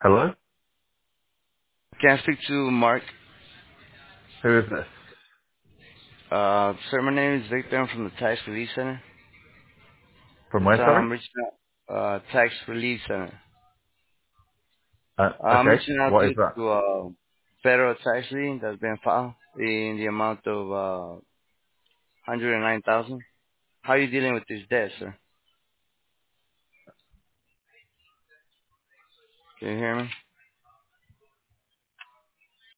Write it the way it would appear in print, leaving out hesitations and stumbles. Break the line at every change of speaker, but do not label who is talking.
Hello?
Can I speak to Mark?
Who is this?
Sir, my name is Victor. I'm from the Tax Relief Center.
From where, sorry?
I'm reaching out, Tax Relief Center. I'm
Okay.
reaching out
What is
due
that?
to federal tax lien that's been filed in the amount of 109,000. How are you dealing with this debt, sir? Can you hear me?